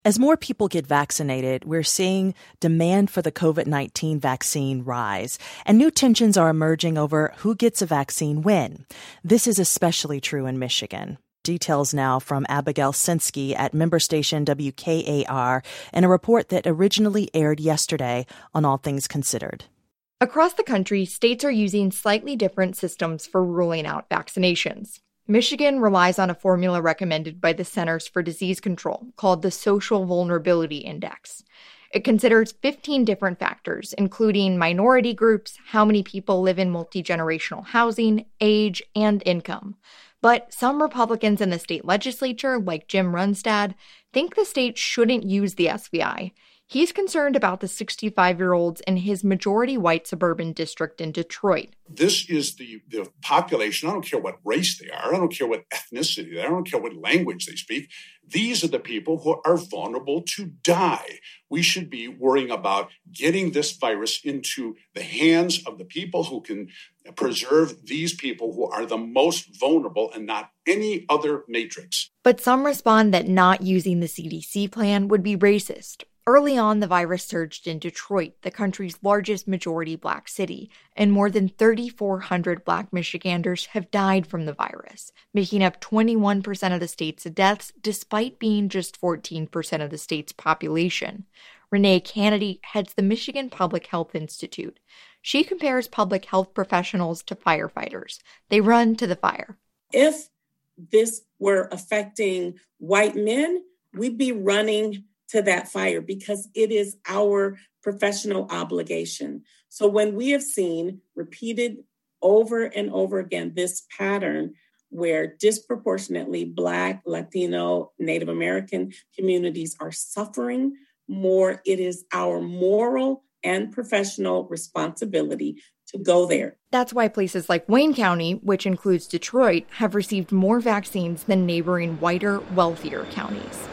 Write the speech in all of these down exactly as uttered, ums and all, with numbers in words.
As more people get vaccinated, we're seeing demand for the covid nineteen vaccine rise, and new tensions are emerging over who gets a vaccine when. This is especially true in Michigan. Details now from Abigail Sensky at member station W K A R in a report that originally aired yesterday on All Things Considered. Across the country, states are using slightly different systems for ruling out vaccinations. Michigan relies on a formula recommended by the Centers for Disease Control called the Social Vulnerability Index. It considers fifteen different factors, including minority groups, how many people live in multi-generational housing, age, and income. But some Republicans in the state legislature, like Jim Runstad, think the state shouldn't use the S V I. He's concerned about the sixty-five-year-olds in his majority-white suburban district in Detroit. This is the, the population. I don't care what race they are. I don't care what ethnicity they are. I don't care what language they speak. These are the people who are vulnerable to die. We should be worrying about getting this virus into the hands of the people who can preserve these people who are the most vulnerable and not any other matrix. But some respond that not using the C D C plan would be racist. Early on, the virus surged in Detroit, the country's largest majority Black city, and more than three thousand four hundred Black Michiganders have died from the virus, making up twenty-one percent of the state's deaths, despite being just fourteen percent of the state's population. Renee Kennedy heads the Michigan Public Health Institute. She compares public health professionals to firefighters. They run to the fire. If this were affecting white men, we'd be running to that fire because it is our professional obligation. So when we have seen repeated over and over again this pattern where disproportionately Black, Latino, Native American communities are suffering more, it is our moral and professional responsibility to go there. That's why places like Wayne County, which includes Detroit, have received more vaccines than neighboring whiter, wealthier counties.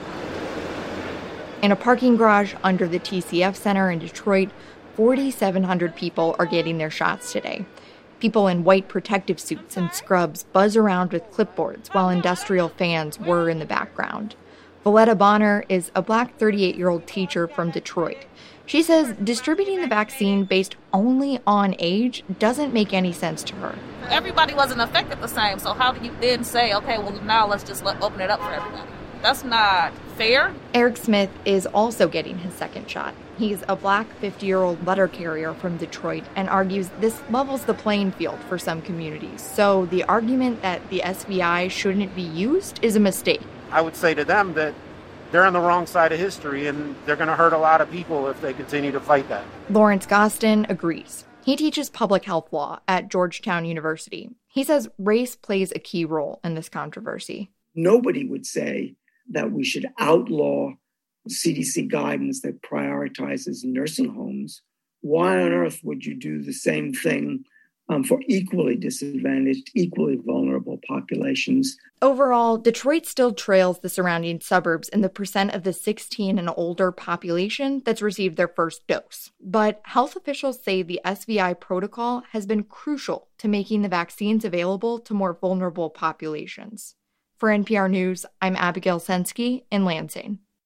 In a parking garage under the T C F Center in Detroit, four thousand seven hundred people are getting their shots today. People in white protective suits and scrubs buzz around with clipboards while industrial fans whir in the background. Valletta Bonner is a Black thirty-eight-year-old teacher from Detroit. She says distributing the vaccine based only on age doesn't make any sense to her. Everybody wasn't affected the same, so how do you then say, okay, well, now let's just let, open it up for everybody? That's not fair. Eric Smith is also getting his second shot. He's a Black fifty-year-old letter carrier from Detroit and argues this levels the playing field for some communities. So the argument that the S V I shouldn't be used is a mistake. I would say to them that they're on the wrong side of history and they're going to hurt a lot of people if they continue to fight that. Lawrence Gostin agrees. He teaches public health law at Georgetown University. He says race plays a key role in this controversy. Nobody would say that we should outlaw C D C guidance that prioritizes nursing homes. Why on earth would you do the same thing um, for equally disadvantaged, equally vulnerable populations? Overall, Detroit still trails the surrounding suburbs in the percent of the sixteen and older population that's received their first dose. But health officials say the S V I protocol has been crucial to making the vaccines available to more vulnerable populations. For N P R News, I'm Abigail Sensky in Lansing.